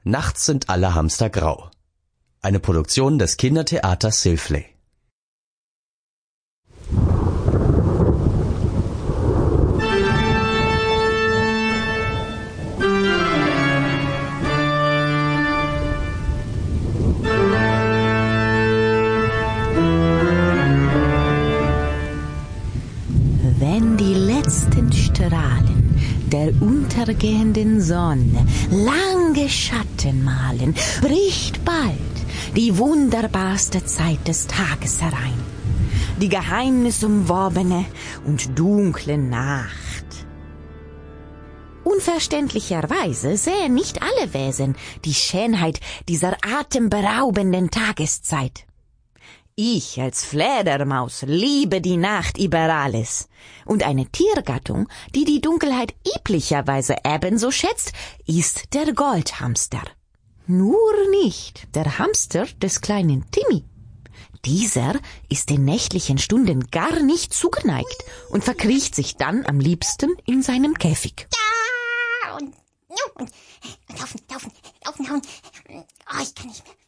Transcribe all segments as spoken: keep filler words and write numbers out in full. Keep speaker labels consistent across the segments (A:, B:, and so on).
A: Nachts sind alle Hamster grau. Eine Produktion des Kindertheaters Silfley.
B: Wenn die letzten Strahlen der untergehenden Sonne lange Schatten malen, bricht bald die wunderbarste Zeit des Tages herein. Die geheimnisumwobene und dunkle Nacht. Unverständlicherweise sehen nicht alle Wesen die Schönheit dieser atemberaubenden Tageszeit. Ich als Fledermaus liebe die Nacht über alles. Und eine Tiergattung, die die Dunkelheit üblicherweise ebenso schätzt, ist der Goldhamster. Nur nicht der Hamster des kleinen Timmy. Dieser ist den nächtlichen Stunden gar nicht zugeneigt und verkriecht sich dann am liebsten in seinem Käfig.
C: Ja, und, und, und laufen, laufen, laufen, laufen. Oh, ich kann nicht mehr.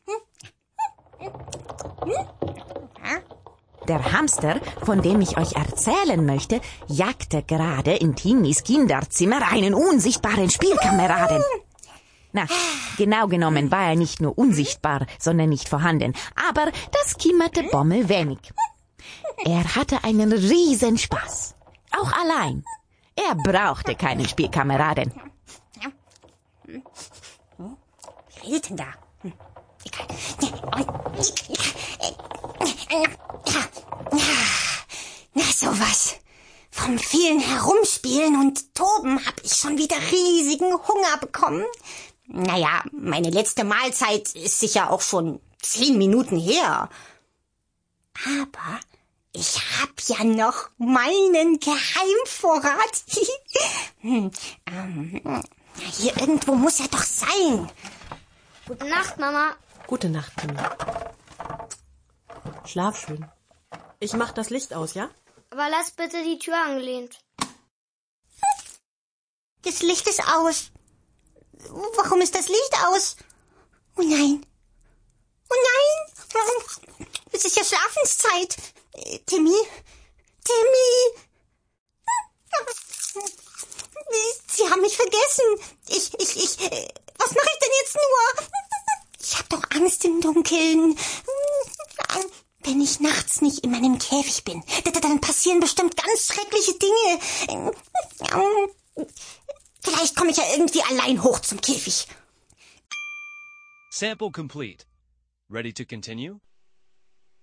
B: Der Hamster, von dem ich euch erzählen möchte, jagte gerade in Timmys Kinderzimmer einen unsichtbaren Spielkameraden. Na, genau genommen war er nicht nur unsichtbar, sondern nicht vorhanden. Aber das kümmerte Bommel wenig. Er hatte einen Riesenspaß. Auch allein. Er brauchte keinen Spielkameraden.
C: Wie redet denn da? Na sowas. Vom vielen Herumspielen und Toben hab ich schon wieder riesigen Hunger bekommen. Naja, meine letzte Mahlzeit ist sicher auch schon zehn Minuten her. Aber ich hab ja noch meinen Geheimvorrat. hm, ähm, hier irgendwo muss er doch sein.
D: Gute Nacht, Mama.
E: Gute Nacht, Timmy. Schlaf schön. Ich mach das Licht aus, ja?
D: Aber lass bitte die Tür angelehnt.
C: Das Licht ist aus. Warum ist das Licht aus? Oh nein. Oh nein. Es ist ja Schlafenszeit. Timmy? Timmy? Sie haben mich vergessen. Ich, ich, ich... Was mache ich denn jetzt nur? Ich hab doch Angst im Dunkeln. Wenn ich nachts nicht in meinem Käfig bin, dann passieren bestimmt ganz schreckliche Dinge. Vielleicht komme ich ja irgendwie allein hoch zum Käfig.
F: Sample complete. Ready to continue?